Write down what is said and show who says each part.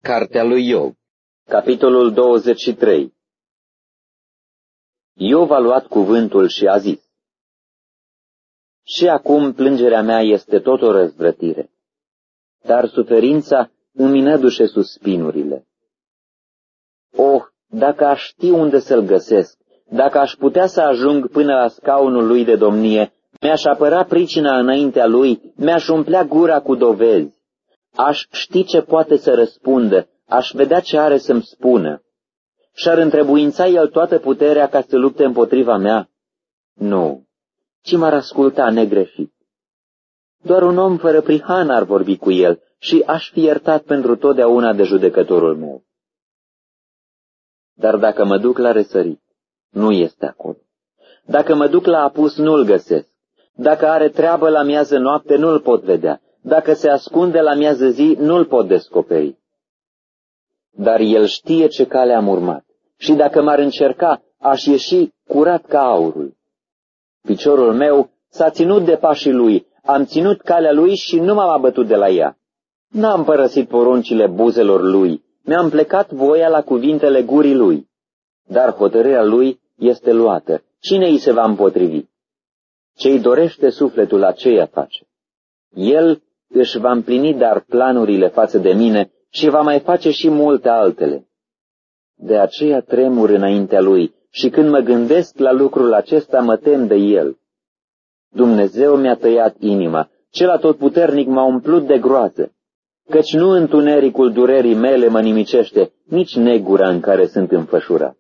Speaker 1: Cartea lui Iov, capitolul 23. Iov a luat cuvântul și a zis: Și acum plângerea mea este tot o răzvrătire, dar suferința îmi nădușe suspinurile. Oh, dacă aș ști unde să-l găsesc, dacă aș putea să ajung până la scaunul lui de domnie, mi-aș apăra pricina înaintea lui, mi-aș umplea gura cu dovezi. Aș ști ce poate să răspundă, aș vedea ce are să-mi spună. Și-ar întrebuința el toată puterea ca să lupte împotriva mea? Nu, ci m-ar asculta negreșit. Doar un om fără prihană ar vorbi cu el și aș fi iertat pentru totdeauna de judecătorul meu. Dar dacă mă duc la răsărit, nu este acolo. Dacă mă duc la apus, nu-l găsesc. Dacă are treabă la miază noapte, nu-l pot vedea. Dacă se ascunde la miază zi, nu-l pot descoperi. Dar el știe ce cale am urmat și dacă m-ar încerca, aș ieși curat ca aurul. Piciorul meu s-a ținut de pașii lui, am ținut calea lui și nu m-am abătut de la ea. N-am părăsit poruncile buzelor lui, mi-am plecat voia la cuvintele gurii lui. Dar hotărârea lui este luată, cine îi se va împotrivi? Ce-i dorește sufletul, aceea face. El își va împlini dar planurile față de mine și va mai face și multe altele. De aceea tremur înaintea lui și când mă gândesc la lucrul acesta mă tem de el. Dumnezeu mi-a tăiat inima, cel atotputernic m-a umplut de groază, căci nu întunericul durerii mele mă nimicește, nici negura în care sunt înfășurat.